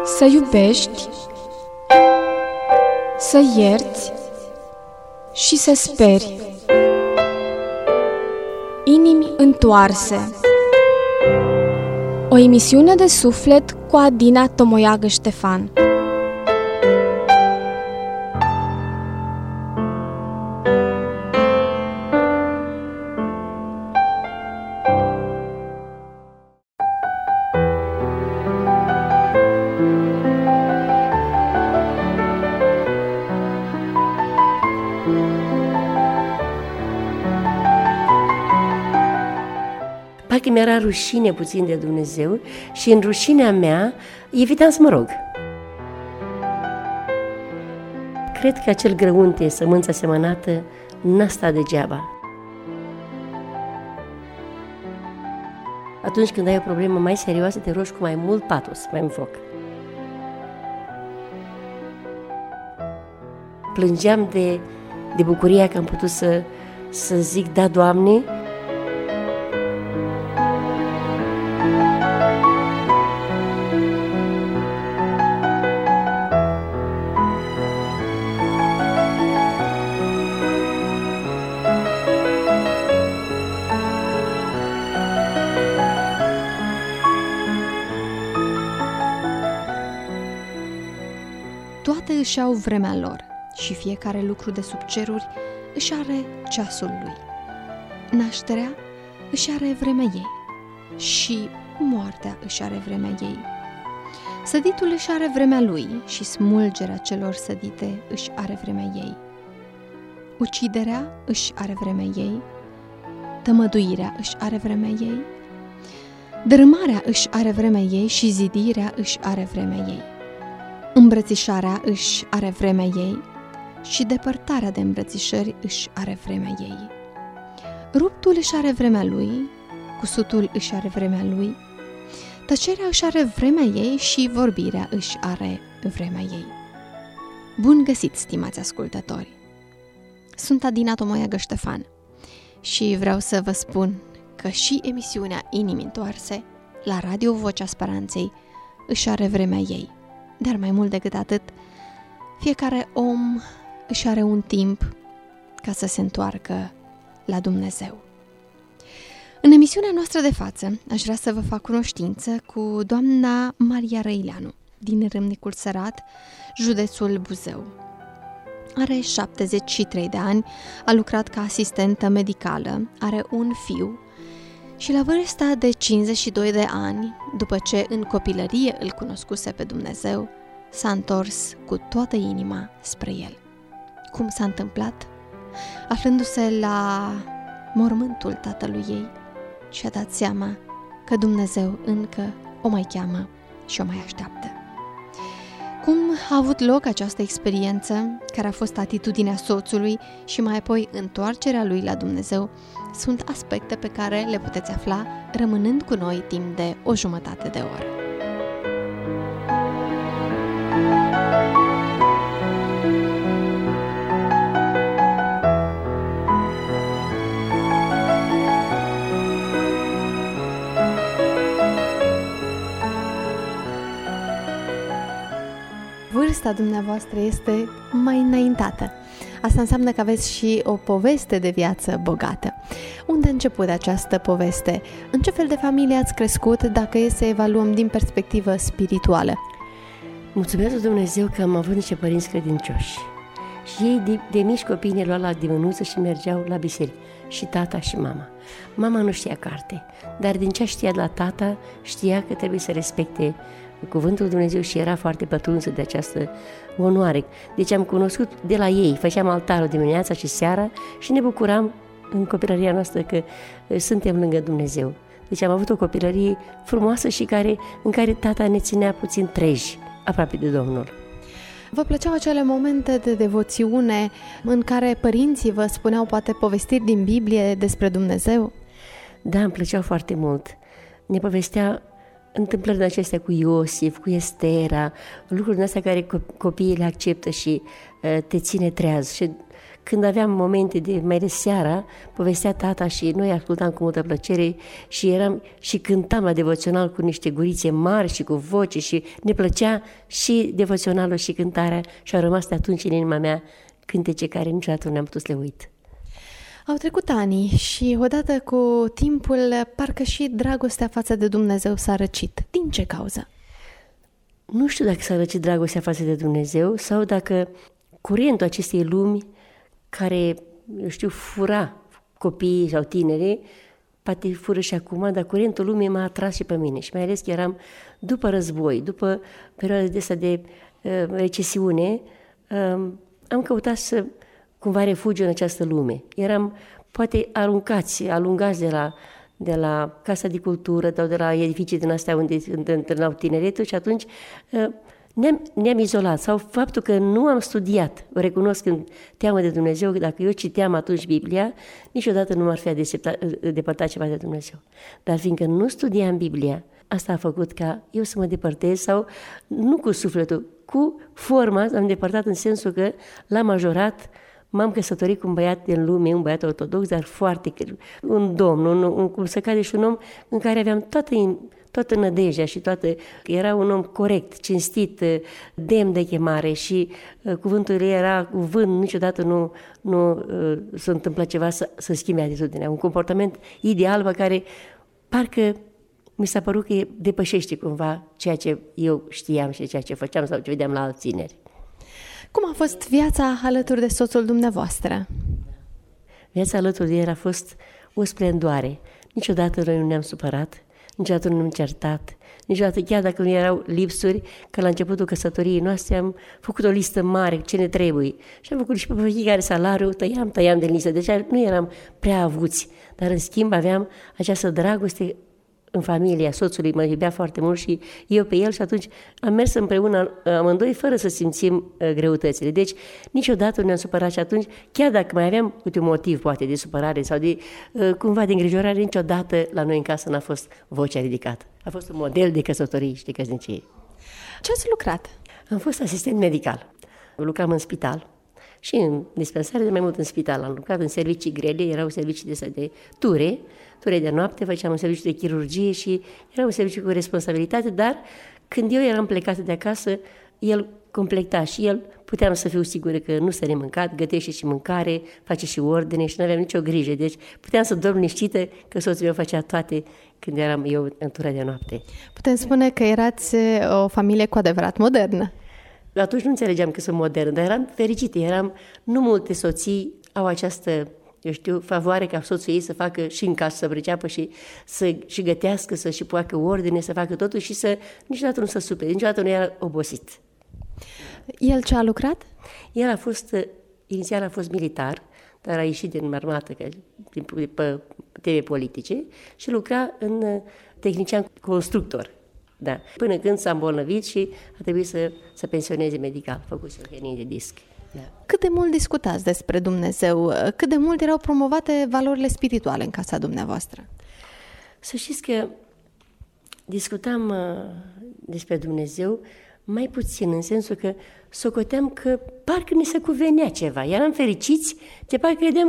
Să iubești, să ierți și să speri. Inimi întoarse. O emisiune de suflet cu Adina Tomoiagă Ștefan. Parcă mi-era rușine puțin de Dumnezeu și în rușinea mea evitam să mă rog. Cred că acel grăunte, sămânța semănată, n-a stat degeaba. Atunci când ai o problemă mai serioasă, te rogi cu mai mult patos, mai mult foc. Plângeam de bucuria că am putut să zic, da, Doamne, Toate își au vremea lor și fiecare lucru de sub ceruri își are ceasul lui. Nașterea își are vremea ei și moartea își are vremea ei. Săditul își are vremea lui și smulgerea celor sădite își are vremea ei. Uciderea își are vremea ei, tămăduirea își are vremea ei, dărâmarea își are vremea ei și zidirea își are vremea ei. Îmbrățișarea își are vremea ei și depărtarea de îmbrățișări își are vremea ei. Ruptul își are vremea lui, cusutul își are vremea lui, tăcerea își are vremea ei și vorbirea își are vremea ei. Bun găsit, stimați ascultători! Sunt Adina Tomoiagă Ștefan și vreau să vă spun că și emisiunea Inimi Întoarse la Radio Vocea Speranței își are vremea ei. Dar mai mult decât atât, fiecare om își are un timp ca să se întoarcă la Dumnezeu. În emisiunea noastră de față, aș vrea să vă fac cunoștință cu doamna Maria Răileanu, din Râmnicul Sărat, județul Buzău. Are 73 de ani, a lucrat ca asistentă medicală, are un fiu și la vârsta de 52 de ani, după ce în copilărie îl cunoscuse pe Dumnezeu, s-a întors cu toată inima spre El. Cum s-a întâmplat? Aflându-se la mormântul tatălui ei, și-a dat seama că Dumnezeu încă o mai cheamă și o mai așteaptă. Cum a avut loc această experiență, care a fost atitudinea soțului și mai apoi întoarcerea lui la Dumnezeu, sunt aspecte pe care le puteți afla rămânând cu noi timp de o jumătate de oră. Vârsta dumneavoastră este mai înaintată. Asta înseamnă că aveți și o poveste de viață bogată. Unde a început această poveste? În ce fel de familie ați crescut, dacă e să evaluăm din perspectivă spirituală? Mulțumesc Dumnezeu că am avut niște părinți credincioși. Și ei de mici copii ne luau la diminuță și mergeau la biserică. Și tata și mama. Mama nu știa carte, dar din ce știa de la tata, știa că trebuie să respecte cuvântul Dumnezeu și era foarte pătrunsă de această onoare. Deci am cunoscut de la ei, făceam altarul dimineața și seara și ne bucuram în copilăria noastră că suntem lângă Dumnezeu. Deci am avut o copilărie frumoasă și în care tata ne ținea puțin treji aproape de Domnul. Vă plăceau acele momente de devoțiune în care părinții vă spuneau poate povestiri din Biblie despre Dumnezeu? Da, îmi plăceau foarte mult. Ne povestea întâmplările acestea cu Iosif, cu Estera, lucrurile astea care copiii le acceptă și te ține treaz. Și când aveam momente de, mai ales seara, povestea tata și noi ascultam cu multă plăcere și cântam la devoțional cu niște gurițe mari și cu voce și ne plăcea și devoționalul și cântarea și au rămas de atunci în inima mea cântece care niciodată nu ne-am putut să le uit. Au trecut ani și odată cu timpul parcă și dragostea față de Dumnezeu s-a răcit. Din ce cauză? Nu știu dacă s-a răcit dragostea față de Dumnezeu sau dacă curentul acestei lumi care, fura copiii sau tinerii, poate fură și acum, dar curentul lumii m-a atras și pe mine. Și mai ales că eram după război, după perioada de recesiune, am căutat să cumva refugiu în această lume. Eram poate alungați de la Casa de Cultură sau de la edificii din astea unde întâlneau tineretul și atunci ne-am izolat. Sau faptul că nu am studiat, recunosc în teamă de Dumnezeu, că dacă eu citeam atunci Biblia, niciodată nu m-ar fi depărtat ceva de Dumnezeu. Dar fiindcă nu studiam Biblia, asta a făcut ca eu să mă depărtez sau nu cu sufletul, cu forma, am depărtat în sensul că la majorat m-am căsătorit cu un băiat din lume, un băiat ortodox, dar un domn, cum se cade și un om în care aveam toată nădejdea și era un om corect, cinstit, demn de chemare și cuvântul ei era cuvânt, niciodată nu se întâmplă ceva să schimbe atitudinea. Un comportament ideal pe care parcă mi s-a părut că depășește cumva ceea ce eu știam și ceea ce făceam sau ce vedeam la alți tineri. Cum a fost viața alături de soțul dumneavoastră? Viața alături de el a fost o splendoare. Niciodată noi nu ne-am supărat, niciodată nu ne-am certat, niciodată, chiar dacă nu erau lipsuri, că la începutul căsătoriei noastre am făcut o listă mare, ce ne trebuie. Și am făcut și pe fiecare salariu, tăiam de listă. Deci nu eram prea avuți, dar în schimb aveam această dragoste în familia soțului, mă iubea foarte mult și eu pe el și atunci am mers împreună amândoi fără să simțim greutățile. Deci niciodată nu ne-am supărat și atunci, chiar dacă mai aveam câte un motiv poate de supărare sau de cumva de îngrijorare, niciodată la noi în casă n-a fost vocea ridicată. A fost un model de căsătorie și de căsnicie. Ce ați lucrat? Am fost asistent medical. Lucram în spital și în dispensare, de mai mult în spital. Am lucrat în servicii grele, erau servicii de ture de noapte, făceam un serviciu de chirurgie și era un serviciu cu responsabilitate, dar când eu eram plecată de acasă, el completa și el, puteam să fiu sigură că nu se nemâncat, gătește și mâncare, face și ordine și nu aveam nicio grijă. Deci puteam să dorm liniștită că soțul meu făcea toate când eram eu în tură de noapte. Putem spune că erați o familie cu adevărat modernă. Atunci nu înțelegeam că sunt modernă, dar eram fericită. Nu multe soții au această, favoare ca soțul ei să facă și în casă, să priceapă și să și gătească, să și poacă ordine, să facă totul și să niciodată nu se supere, niciodată nu era obosit. El ce a lucrat? El inițial a fost militar, dar a ieșit din armată din teme politice și lucra în tehnician constructor. Da. Până când s-a îmbolnăvit și a trebuit să se pensioneze medical, făcuse o hernie de disc. Da. Cât de mult discutați despre Dumnezeu? Cât de mult erau promovate valorile spirituale în casa dumneavoastră? Să știți că discutam despre Dumnezeu mai puțin, în sensul că socoteam că parcă ni se cuvenea ceva. Eram fericiți, de parcă credeam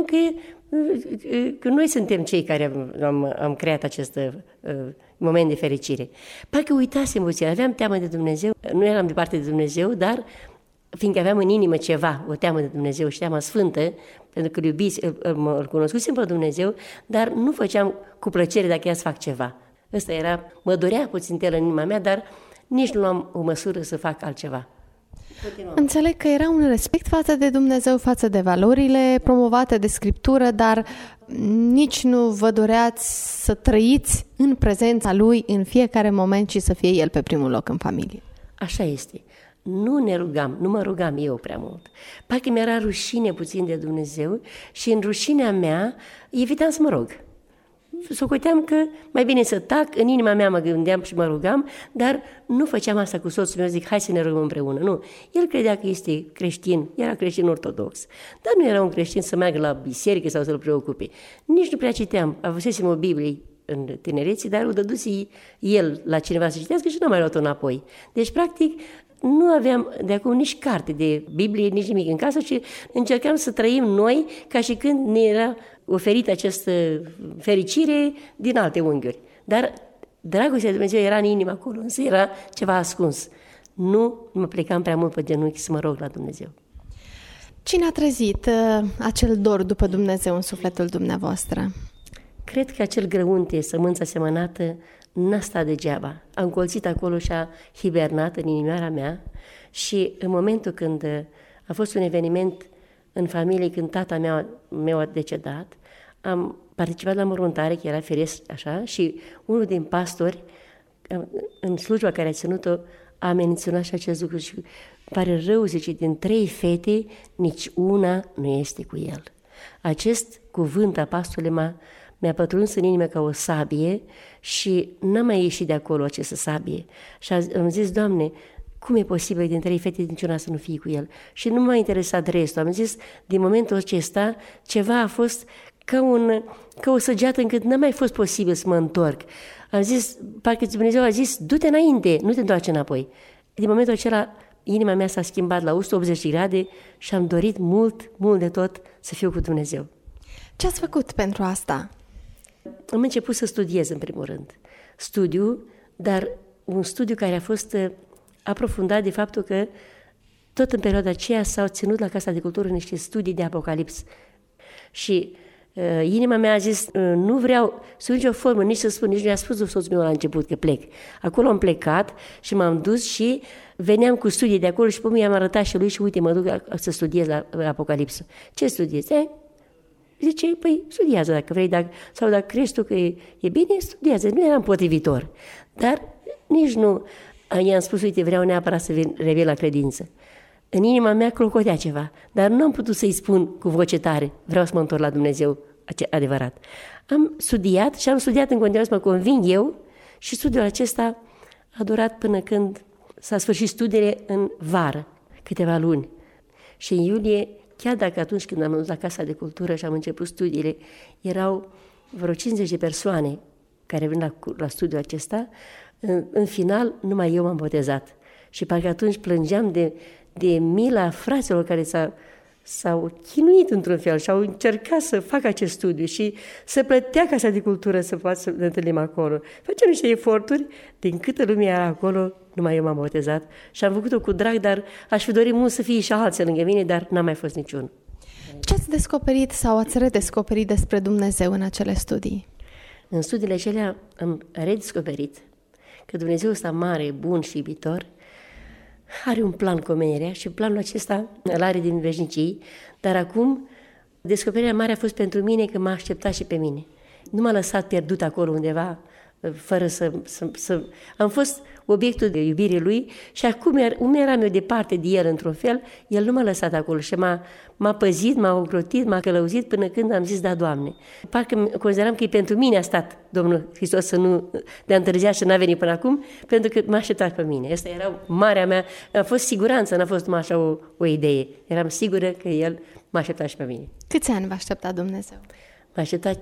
că noi suntem cei care am creat acest moment de fericire. Parcă uitasem puțin, aveam teamă de Dumnezeu, nu eram departe de Dumnezeu, dar fiindcă aveam în inimă ceva, o teamă de Dumnezeu și teama sfântă, pentru că îl cunoscusem pe Dumnezeu, dar nu făceam cu plăcere dacă ea să fac ceva. Ăsta era, mă dorea puțin el în inima mea, dar nici nu am o măsură să fac altceva. Înțeleg că era un respect față de Dumnezeu, față de valorile promovate de Scriptură, dar nici nu vă doreați să trăiți în prezența Lui în fiecare moment și să fie El pe primul loc în familie. Așa este. Nu mă rugam eu prea mult. Parcă mi-era rușine puțin de Dumnezeu și în rușinea mea evitam să mă rog. Socoteam că mai bine să tac, în inima mea mă gândeam și mă rugam, dar nu făceam asta cu soțul meu, zic, hai să ne rugăm împreună. Nu, el credea că este creștin, era creștin ortodox, dar nu era un creștin să meargă la biserică sau să-l preocupe. Nici nu prea citeam, avusesem o Biblie în tinerețe, dar o dăduse el la cineva să citească și n-am mai luat-o înapoi. Deci, practic, nu aveam de acum nici carte de Biblie, nici nimic în casă, ci încercam să trăim noi ca și când ne era oferită această fericire din alte unghiuri. Dar dragostea de Dumnezeu era în inimă acolo, însă era ceva ascuns. Nu mă plecam prea mult pe genunchi să mă rog la Dumnezeu. Cine a trezit acel dor după Dumnezeu în sufletul dumneavoastră? Cred că acel grăunte, sămânța semănată, n-a stat degeaba. A încolțit acolo și a hibernat în inimioara mea și în momentul când a fost un eveniment în familie, când tata meu a decedat, am participat la mormântare, că era firesc așa, și unul din pastori, în slujba care a ținut-o, a menționat și acest lucru și pare rău, zice, din 3 fete, nici una nu este cu el. Acest cuvânt a pastorului mi-a pătruns în inimă ca o sabie și n-am mai ieșit de acolo această sabie. Și am zis, Doamne, cum e posibil din 3 fete niciuna să nu fie cu el? Și nu m-a interesat restul. Am zis, din momentul acesta, ceva a fost ca o săgeată încât n-a mai fost posibil să mă întorc. Am zis, parcă Dumnezeu a zis, du-te înainte, nu te întoarce înapoi. Din momentul acela, inima mea s-a schimbat la 180 grade și am dorit mult, mult de tot să fiu cu Dumnezeu. Ce ați făcut pentru asta? Am început să studiez în primul rând. Dar un studiu care a fost aprofundat de faptul că tot în perioada aceea s-au ținut la Casa de Cultură niște studii de Apocalips. Și inima mea a zis, nu vreau sub nicio formă nici să spun, nici nu i-a spus soțul meu la început că plec. Acolo am plecat și m-am dus și veneam cu studii de acolo și pe mine i-am arătat și lui și uite, mă duc să studiez la Apocalipsă. Ce studiezi? Zice, păi studiază dacă vrei, sau dacă crezi tu că e bine, studiază. Nu eram potrivitor, dar nici nu i-am spus, uite, vreau neapărat să revin la credință. În inima mea clocotea ceva, dar nu am putut să-i spun cu voce tare, vreau să mă întorc la Dumnezeu adevărat. Am studiat și am studiat în continuare să mă conving eu și studiul acesta a durat până când s-a sfârșit studiile în vară, câteva luni. Și în iulie, chiar dacă atunci când am dus la Casa de Cultură și am început studiile, erau vreo 50 de persoane care vin la studiul acesta, în final numai eu m-am botezat. Și parcă atunci plângeam de mila fraților care s-au chinuit într-un fel și au încercat să facă acest studiu și să plătea Casa de Cultură să poată să ne întâlnim acolo. Făceam niște eforturi, din câtă lume era acolo, numai eu m-am botezat și am făcut-o cu drag, dar aș fi dorit mult să fie și alții lângă mine, dar n-a mai fost niciun. Ce ați descoperit sau ați redescoperit despre Dumnezeu în acele studii? În studiile acelea am redescoperit că Dumnezeu ăsta mare, bun și iubitor, are un plan cu omenirea și planul acesta îl are din veșnicii, dar acum descoperirea mare a fost pentru mine că m-a acceptat și pe mine. Nu m-a lăsat pierdut acolo undeva, fără să... Am fost obiectul de iubire lui și acum eram eu departe de el într-un fel, el nu m-a lăsat acolo și m-a păzit, m-a ocrotit, m-a călăuzit până când am zis, da, Doamne. Parcă consideram că e pentru mine a stat Domnul Hristos să nu de-a întârziat și n-a venit până acum, pentru că m-a așteptat pe mine. Asta era marea mea, a fost siguranță, n-a fost numai așa o idee. Eram sigură că el m-a așteptat și pe mine. Câți ani v-a așteptat Dumnezeu? M-a așteptat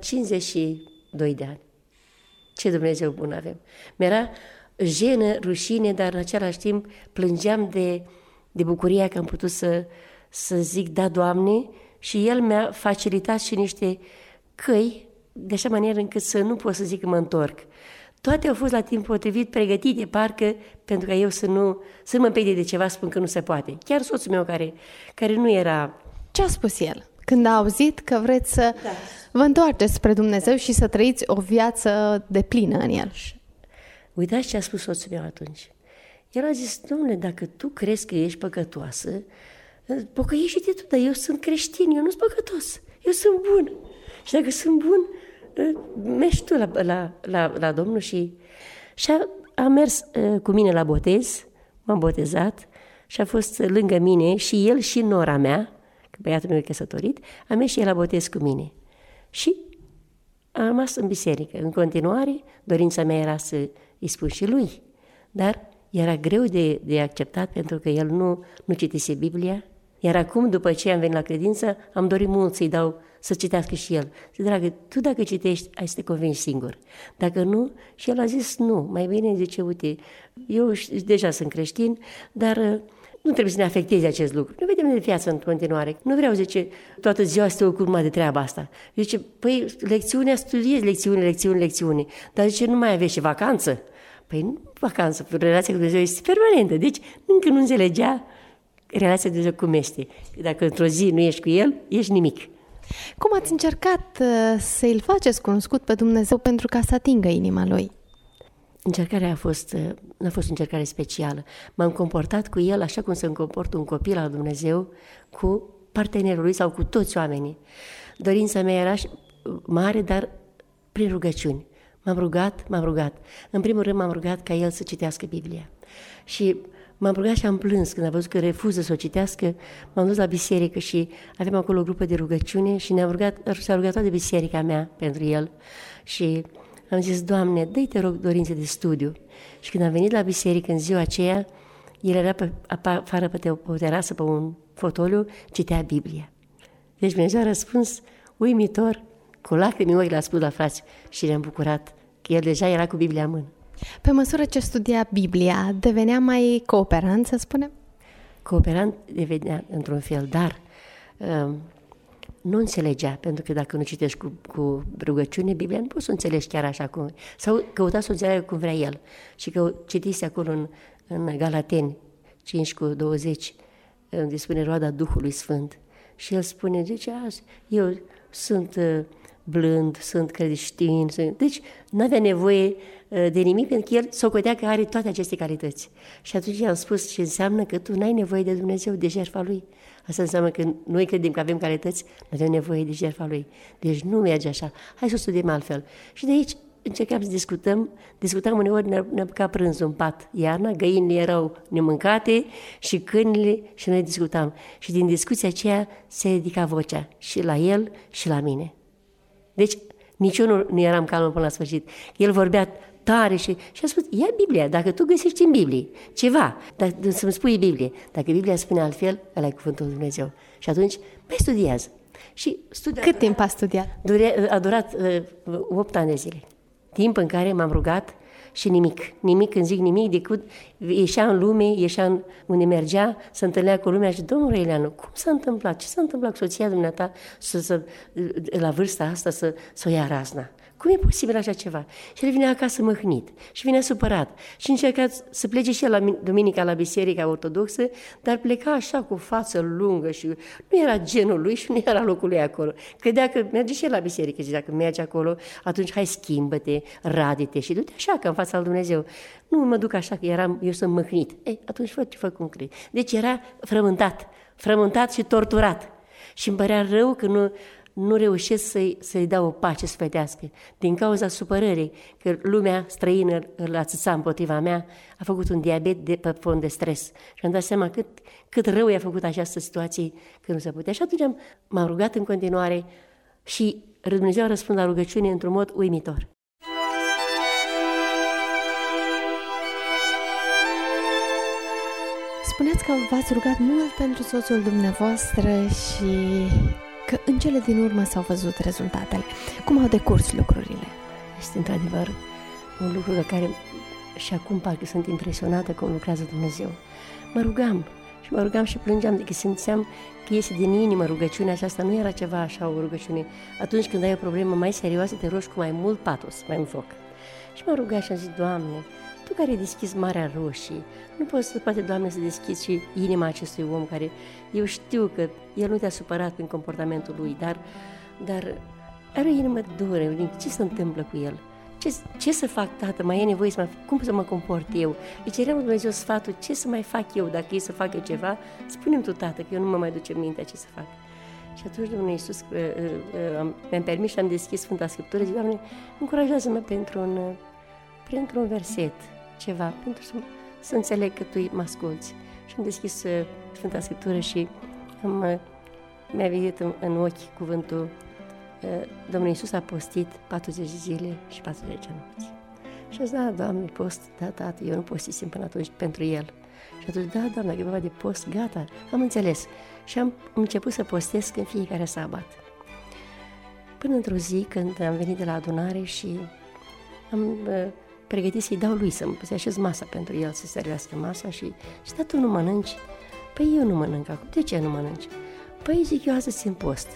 52 de ani. Ce Dumnezeu bun avem! Mi-era jenă, rușine, dar în același timp plângeam de bucuria că am putut să zic da, Doamne, și El mi-a facilitat și niște căi de așa manieră încât să nu pot să zic că mă întorc. Toate au fost la timp potrivit, pregătite, parcă, pentru ca eu să nu mă împede de ceva, spun că nu se poate. Chiar soțul meu care nu era... Ce a spus el când a auzit că vreți să vă întoarceți spre Dumnezeu și să trăiți o viață deplină în El? Uitați ce a spus soțul meu atunci. El a zis, Domnule, dacă tu crezi că ești păcătoasă, pocăiește-te tu, dar eu sunt creștin, eu nu sunt păcătos, eu sunt bun. Și dacă sunt bun, mergi tu la Domnul și a mers cu mine la botez, m-am botezat și a fost lângă mine și el și nora mea, că băiatul meu e căsătorit, a mers și el la botez cu mine. Și am rămas în biserică. În continuare, dorința mea era să îi spun și lui, dar era greu de acceptat pentru că el nu citise Biblia. Iar acum, după ce am venit la credință, am dorit mult să să citească și el. Dragă, tu dacă citești, ai să te convingi singur. Dacă nu, și el a zis nu. Mai bine zice, uite, eu deja sunt creștin, dar nu trebuie să ne afecteze acest lucru. Nu vedem de viață în continuare. Nu vreau, zice, toată ziua să te ocupi de treaba asta. Zice, păi, lecțiunea, studiezi lecțiune. Dar zice, nu mai aveți și vacanță? Păi nu vacanță, relația cu Dumnezeu este permanentă. Deci încă nu înțelegea relația cu Dumnezeu cum este. Dacă într-o zi nu ești cu El, ești nimic. Cum ați încercat să-l faceți cunoscut pe Dumnezeu pentru ca să atingă inima Lui? Încercarea n-a fost o încercare specială. M-am comportat cu El așa cum se comportă un copil al Dumnezeu cu partenerul lui sau cu toți oamenii. Dorința mea era mare, dar prin rugăciuni. M-am rugat. În primul rând m-am rugat ca el să citească Biblia. Și m-am rugat și am plâns când am văzut că refuză să o citească. M-am dus la biserică și aveam acolo o grupă de rugăciune și s-a rugat toată biserica mea pentru el. Și am zis, Doamne, dă-i, te rog, dorințe de studiu. Și când am venit la biserică în ziua aceea, el era afară pe o terasă, pe un fotoliu, citea Biblia. Deci Dumnezeu a răspuns uimitor, cu lacrimi în ochi l-a spus la frați și ne-am bucurat că el deja era cu Biblia în mână. Pe măsură ce studia Biblia, devenea mai cooperant, să spunem? Cooperant devenea într-un fel, dar nu înțelegea, pentru că dacă nu citești cu rugăciune Biblia, nu poți să înțelegi chiar așa cum... Sau căuta să o înțeleagă cum vrea el. Și că citise acolo în Galateni 5:20, unde spune roada Duhului Sfânt. Și el spune, deci eu sunt blând, sunt creștin, deci nu avea nevoie de nimic, pentru că el socotea că are toate aceste calități. Și atunci i-am spus ce înseamnă că tu n-ai nevoie de Dumnezeu, de jertfa Lui. Asta înseamnă că noi credem că avem calități, nu avem nevoie de jertfa Lui. Deci nu merge așa. Hai să o studiem altfel. Și de aici încercam să discutam uneori, ne apuca prânzul în pat. Iarna, găinile erau nemâncate și câinile și noi discutam. Și din discuția aceea se ridica vocea și la el și la mine. Deci niciunul nu eram calm până la sfârșit. El vorbea tare și a spus, ia Biblia, dacă tu găsești în Biblie ceva, să-mi spui Biblie. Dacă Biblia spune altfel, ăla e cuvântul lui Dumnezeu. Și atunci, mai studiază. Și Cât timp a studiat? A durat 8 ani de zile. Timp în care m-am rugat și nimic, când zic nimic, decât ieșea în lume, unde mergea, se întâlnea cu lumea și domnul Răileanu, cum s-a întâmplat? Ce s-a întâmplat cu soția dumneata la vârsta asta să o ia razna? Cum e posibil așa ceva? Și el vinea acasă măhnit și vinea supărat și încerca să plece și el la duminica la biserica ortodoxă, dar pleca așa cu față lungă și nu era genul lui și nu era locul lui acolo. Credea că merge și el la biserică și dacă merge acolo, atunci hai schimbă-te, rade-te și du-te așa ca în fața lui Dumnezeu. Nu mă duc așa că eu sunt măhnit. Atunci fă cum crezi. Deci era frământat și torturat. Și îmi părea rău că nu reușesc să-i dau o pace sufletească. Din cauza supărării, că lumea străină îl ațăța împotriva mea, a făcut un diabet pe fond de stres. Și am dat seama cât rău i-a făcut această situație, că nu se putea. Și atunci m-am rugat în continuare și Dumnezeu a răspuns la rugăciune într-un mod uimitor. Spuneați că v-ați rugat mult pentru soțul dumneavoastră și că în cele din urmă s-au văzut rezultatele. Cum au decurs lucrurile? Este într-adevăr un lucru de care și acum parcă sunt impresionată cum lucrează Dumnezeu. Mă rugam și plângeam, că simțeam că iese din inimă rugăciunea aceasta, nu era ceva așa o rugăciune. Atunci când ai o problemă mai serioasă, te rogi cu mai mult patos, mai mult foc. Și m-am rugat și am zis, Doamne, Tu care ai deschis Marea Roșie, nu poate, Doamne, să deschizi și inima acestui om care, eu știu că el nu te-a supărat prin comportamentul lui, dar are o inimă dură, ce se întâmplă cu el? Ce să fac, tată? Mai e nevoie cum să mă comport eu? Îi ceream lui Dumnezeu sfatul, ce să mai fac eu dacă e să facă ceva? Spune-mi tu, tată, că eu nu mă mai duce mintea ce să fac. Și atunci Domnul Iisus mi-am permis și am deschis Sfânta Scriptură, zic, Doamne, încurajează-mă printr-un verset, ceva, pentru să înțeleg că Tu mă asculți. Și am deschis Sfânta Scriptură și mi-a venit în ochi cuvântul Domnul Iisus a postit 40 zile și 40 de nopți. Și a zis, da, Doamne, post, da, tată, eu nu postisem până atunci pentru el. Și atunci, da, Doamne, dacă e vorba de post, gata, am înțeles. Și am început să postesc în fiecare sabat. Până într-o zi, când am venit de la adunare și am pregătit să-i dau lui să așez masa pentru el, să servească masa și da, tu nu mănânci? Păi eu nu mănânc acum. De ce nu mănânci? Păi zic, eu astăzi țin post.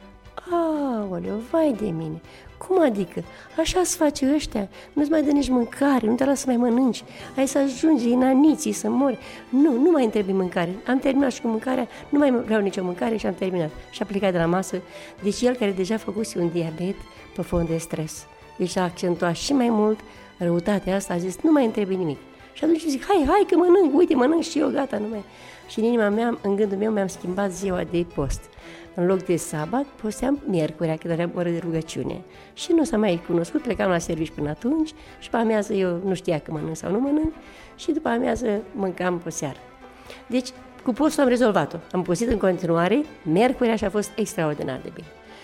Aoleu, vai de mine! Cum adică? Așa-ți face ăștia? Nu-ți mai dă nici mâncare, nu te lasă să mai mănânci. Ai să ajungi inaniții, să mori. Nu mai întrebi mâncare. Am terminat și cu mâncarea, nu mai vreau nicio mâncare și am terminat. Și a plecat de la masă. Deci el, care deja făcuse un diabet pe fond de stres, deci a accentuat și mai mult răutatea asta, a zis, nu mai întrebi nimic. Și atunci zic, hai că mănânc, uite, mănânc și eu, gata, nu mai... Și în inima mea, în gândul meu, mi-am schimbat ziua de post. În loc de sabat, posteam miercurea, când aveam oră de rugăciune. Și nu s-a mai cunoscut, plecam la serviciu până atunci și după amiază eu nu știa că mănânc sau nu mănânc și după amiază mâncam pe seară. Deci, cu postul am rezolvat-o. Am postit în continuare, miercurea și a fost extraordinar de bine.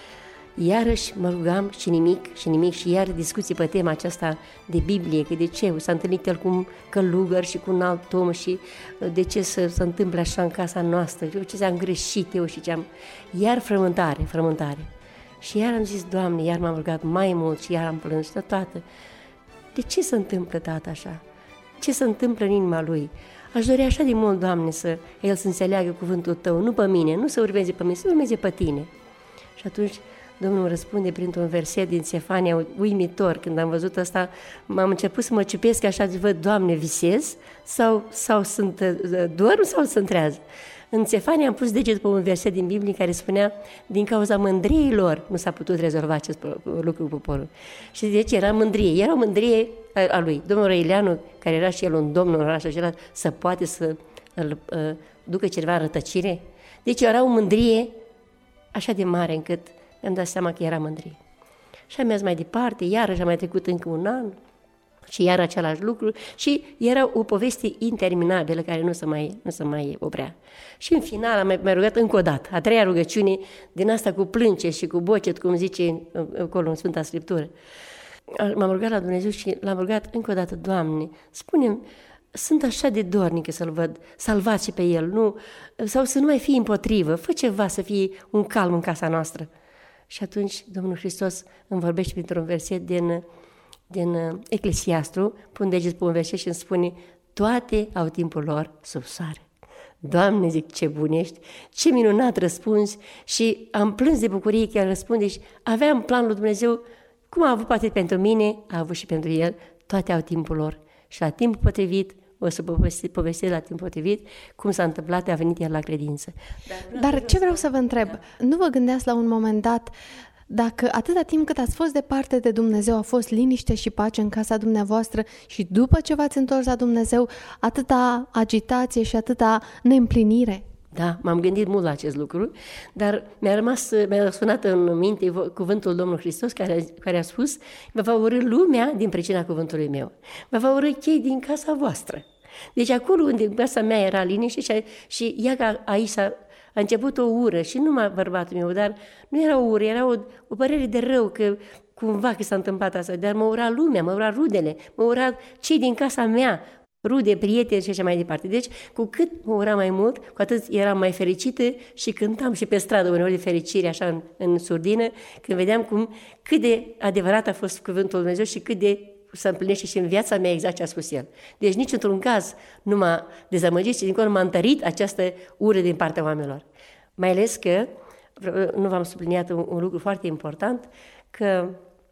Iarăși mă rugam și nimic și iar discuții pe tema aceasta de Biblie, că de ce s-a întâlnit el cu un călugăr și cu un alt om și de ce se întâmplă așa în casa noastră, ce ți-am greșit eu și ce-am... Iar frământare. Și iar am zis, Doamne, iar m-am rugat mai mult și iar am plâns, toată. De ce se întâmplă, tată, așa? Ce se întâmplă în inima lui? Aș dori așa de mult, Doamne, să el să înțeleagă cuvântul Tău, nu pe mine, nu să urmeze pe mine, să urmeze pe Tine. Și atunci Domnul răspunde printr-un verset din Sefania uimitor. Când am văzut asta, m-am început să mă ciupesc așa, de văd, Doamne, visez sau sunt dorm sau sunt trează. În Sefania am pus degetul pe un verset din Biblie care spunea, din cauza mândriei lor nu s-a putut rezolva acest lucru cu poporul. Și deci era o mândrie a lui. Domnul Răileanu, care era și el un domn în orașul acela, să poate să îl ducă cineva în rătăcire. Deci era o mândrie așa de mare încât mi-am dat seama că era mândrie. Și am mers mai departe, iarăși a mai trecut încă un an și iar același lucru și era o poveste interminabilă care nu se mai oprea. Și în final am mai rugat încă o dată, a treia rugăciune din asta cu plânce și cu bocet, cum zice acolo în Sfânta Scriptură. M-am rugat la Dumnezeu și l-am rugat încă o dată, Doamne, spune-mi, sunt așa de dornică să-l văd, salvat și pe el, nu, sau să nu mai fie împotrivă, fă ceva să fie un calm în casa noastră. Și atunci Domnul Hristos îmi vorbește printr-un verset din Eclesiastru, pun deget pe un verset și îmi spune, toate au timpul lor sub soare. Doamne, zic, ce bun ești, ce minunat răspunzi și am plâns de bucurie că el răspunde și aveam planul lui Dumnezeu, cum a avut poate pentru mine, a avut și pentru el, toate au timpul lor. Și la timpul potrivit, o să povestesc la timp potrivit, cum s-a întâmplat, a venit el la credință. Dar ce vreau să vă întreb, nu vă gândeați la un moment dat, dacă atâta timp cât ați fost departe de Dumnezeu a fost liniște și pace în casa dumneavoastră și după ce v-ați întors la Dumnezeu, atâta agitație și atâta neîmplinire? Da, m-am gândit mult la acest lucru, dar mi-a sunat în minte cuvântul Domnului Hristos care a spus, vă va urî lumea din pricina cuvântului meu, vă va urî chei din casa voastră. Deci acolo unde casa mea era liniște și ea că aici a început o ură și nu numai bărbatul meu, dar nu era o ură, era o părere de rău că cumva că s-a întâmplat asta, dar mă ura lumea, mă ura rudele, mă ura cei din casa mea, rude, prieteni și așa mai departe. Deci, cu cât mă ura mai mult, cu atât eram mai fericită și cântam și pe stradă uneori de fericire, așa în surdină, când vedeam cât de adevărat a fost cuvântul Lui Dumnezeu și cât de se împlinește și în viața mea exact ce a spus El. Deci nici într-un caz nu m-a dezamăgit, ci din contră m-a întărit această ură din partea oamenilor. Mai ales că, nu v-am subliniat un lucru foarte important, că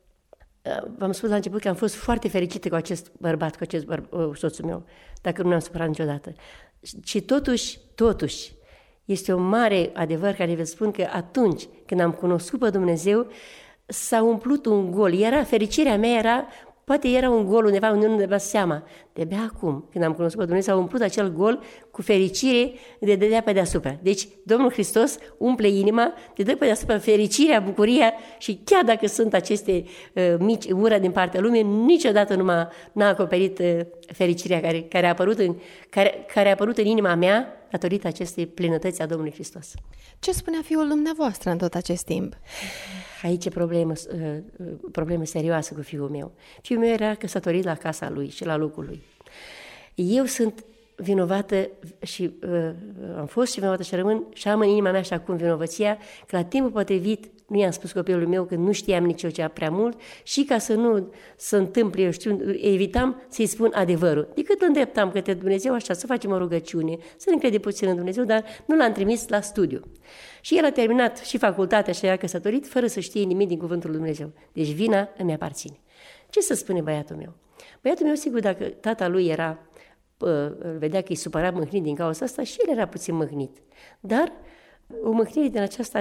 v-am spus la început că am fost foarte fericită cu acest bărbat, cu acest soțul meu, dacă nu ne-am supărat niciodată. Și totuși, este un mare adevăr care vă spun că atunci când am cunoscut pe Dumnezeu, s-a umplut un gol. Fericirea mea poate era un gol undeva unde nu ne dădeam seama. De-abia acum, când am cunoscut pe Dumnezeu, s-a umplut acel gol cu fericire de pe deasupra. Deci, Domnul Hristos umple inima, te dă pe deasupra fericirea, bucuria și chiar dacă sunt aceste mici ura din partea lumii, niciodată nu n-a acoperit fericirea care a apărut în inima mea datorită acestei plinătăți a Domnului Hristos. Ce spunea fiul dumneavoastră în tot acest timp? Aici e problemă serioasă cu fiul meu. Fiul meu era căsătorit la casa lui și la locul lui. Eu sunt vinovată și am fost și vinovată și rămân și am în inima mea și acum vinovăția că la timpul potrivit nu i-am spus copilului meu că nu știam nici eu cea prea mult și ca să nu se întâmple, eu știu, evitam să-i spun adevărul. Decât îl îndreptam către Dumnezeu, așa, să facem o rugăciune, să ne încredem puțin în Dumnezeu, dar nu l-am trimis la studiu. Și el a terminat și facultatea și a căsătorit fără să știe nimic din cuvântul lui Dumnezeu. Deci vina îmi aparține. Ce să spune băiatul meu? Băiatul meu, sigur, dacă tata lui era, îl vedea că îi supăra mâhnit din cauza asta și el era puțin mâhnit. Dar o mâhnire din aceasta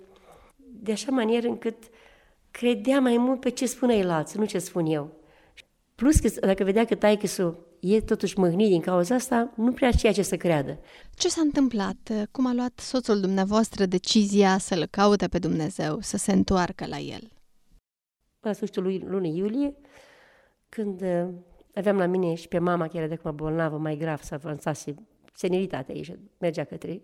de așa manieră încât credea mai mult pe ce spune el alții, nu ce spun eu. Plus că dacă vedea că taică-su e totuși mâhnit din cauza asta, nu prea știa ce să creadă. Ce s-a întâmplat? Cum a luat soțul dumneavoastră decizia să-L caute pe Dumnezeu, să se întoarcă la El? La sfârșitul lunii iulie, când aveam la mine și pe mama, care era de acum bolnavă, mai grav, s-a avansat senilitatea ei și mergea către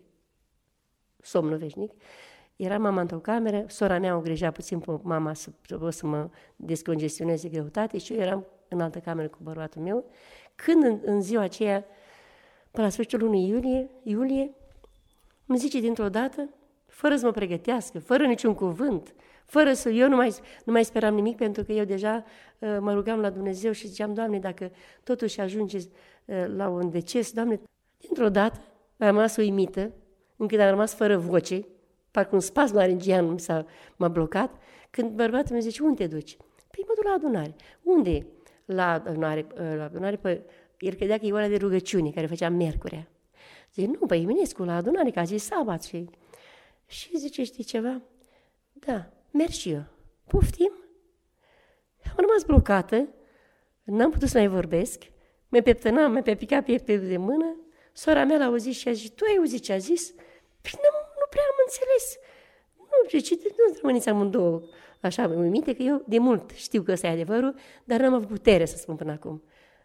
somnul veșnic, era mama într-o cameră, sora mea o îngrijea puțin pe mama să mă descongestioneze greutate și eu eram în altă cameră cu bărbatul meu, când în ziua aceea, pe la sfârșitul lunii iulie, îmi zice dintr-o dată, fără să mă pregătească, fără niciun cuvânt, fără să... Eu nu mai speram nimic, pentru că eu deja mă rugam la Dumnezeu și ziceam, Doamne, dacă totuși ajunge la un deces, Doamne, dintr-o dată am rămas uimită, încât am rămas fără voce, parcă un spasm laringian m-a blocat, când bărbatul mi zice, unde te duci? Păi mă duc la adunare. Unde? La adunare, el credea că e ora de rugăciune, care făceam miercurea. Zice, nu, păi Eminescu, la adunare, că a zis sabat. Și zice, știi ceva? Da, merg și eu. Poftim? Am rămas blocată, n-am putut să mai vorbesc, mi-a picat pieptul de mână, sora mea l-a auzit și a zis, tu ai auzit ce a zis? Păi nu prea am înțeles. Nu rămâniți amândouă așa uimite, că eu de mult știu că ăsta e adevărul, dar n-am avut putere să spun până acum.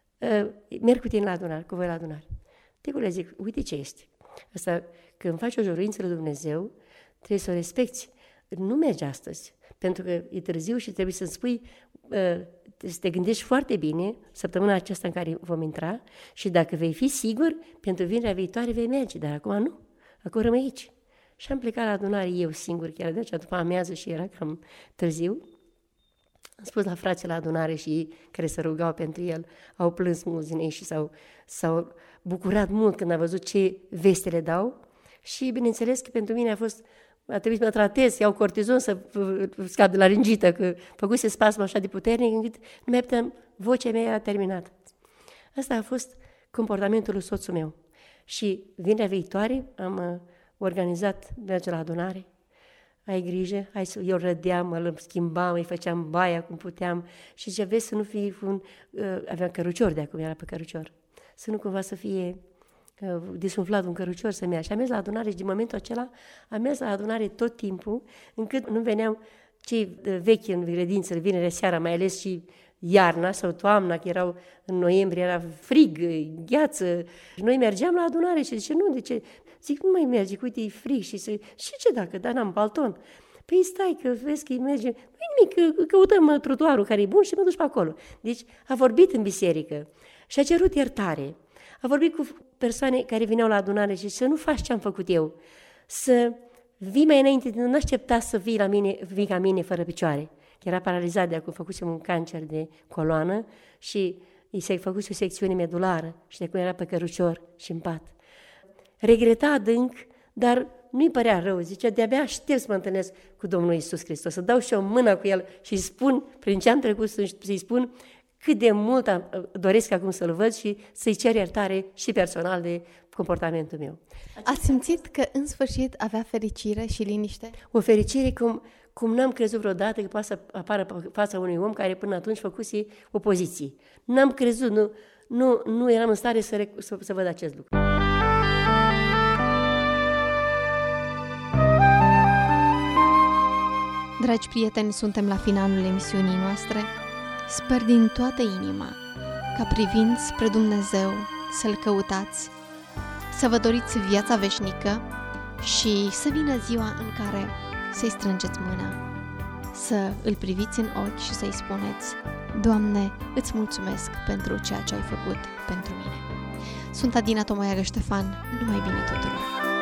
Merg cu tine la adunare, cu voi la adunare. Ticule, zic, uite ce este. Asta, când faci o jurăință lui Dumnezeu, trebuie să o respecti. Nu mergi astăzi, pentru că e târziu și trebuie să-mi spui, să te gândești foarte bine săptămâna aceasta în care vom intra și dacă vei fi sigur, pentru vinerea viitoare vei merge, dar acum nu, acum rămâi aici. Și am plecat la adunare eu singur, chiar de aceea după amiază și era cam târziu. Am spus la frații la adunare și ei care se rugau pentru el, au plâns mulți din ei și s-au bucurat mult când a văzut ce veste le dau. Și bineînțeles că pentru mine a trebuit să mă tratez, iau cortizon să scap de laringită, că făcuse spasm așa de puternic, încât nu mai puteam, vocea mea era terminată. Asta a fost comportamentul lui soțul meu. Și vinerea viitoare am organizat, merge la adunare, ai grijă, eu rădeam, îl schimbam, îi făceam baia cum puteam și zicea, vezi să nu fie aveam cărucior de acum, era pe cărucior, să nu cumva să fie disumflat un cărucior să meargă. Și am mers la adunare și din momentul acela am mers la adunare tot timpul, încât nu veneau cei vechi în grădință, vinerea seara, mai ales și iarna sau toamna, că erau în noiembrie, era frig, gheață. Și noi mergeam la adunare și zice, nu, de ce? Zic, nu mai merge, uite, e frig și ce dacă, dar n-am palton. Păi stai, că vezi că merge, nu-i nimic, căutăm trotuarul care e bun și mă duci pe acolo. Deci a vorbit în biserică și a cerut iertare. A vorbit cu persoane care veneau la adunare și să nu faci ce am făcut eu, să vii mai înainte, nu aștepta să vii ca mine fără picioare. Era paralizat de acum, făcusem un cancer de coloană și i se făcuse o secțiune medulară și de acum era pe cărucior și în pat. Regreta adânc, dar nu-i părea rău, zicea, de-abia aștept să mă întâlnesc cu Domnul Iisus Hristos, să dau și o mână cu El și îi spun, prin ce am trecut, să-i spun cât de mult doresc acum să-L văd și să-i cer iertare și personal de comportamentul meu. Ați simțit că în sfârșit avea fericire și liniște? O fericire cum n-am crezut vreodată că poate să apară pe fața unui om care până atunci făcuse opoziții. N-am crezut, nu eram în stare să văd acest lucru. Dragi prieteni, suntem la finalul emisiunii noastre. Sper din toată inima ca privind spre Dumnezeu să-L căutați, să vă doriți viața veșnică și să vină ziua în care să-i strângeți mâna, să îl priviți în ochi și să-i spuneți: Doamne, îți mulțumesc pentru ceea ce ai făcut pentru mine. Sunt Adina Tomoiagă Ștefan, numai bine tuturor!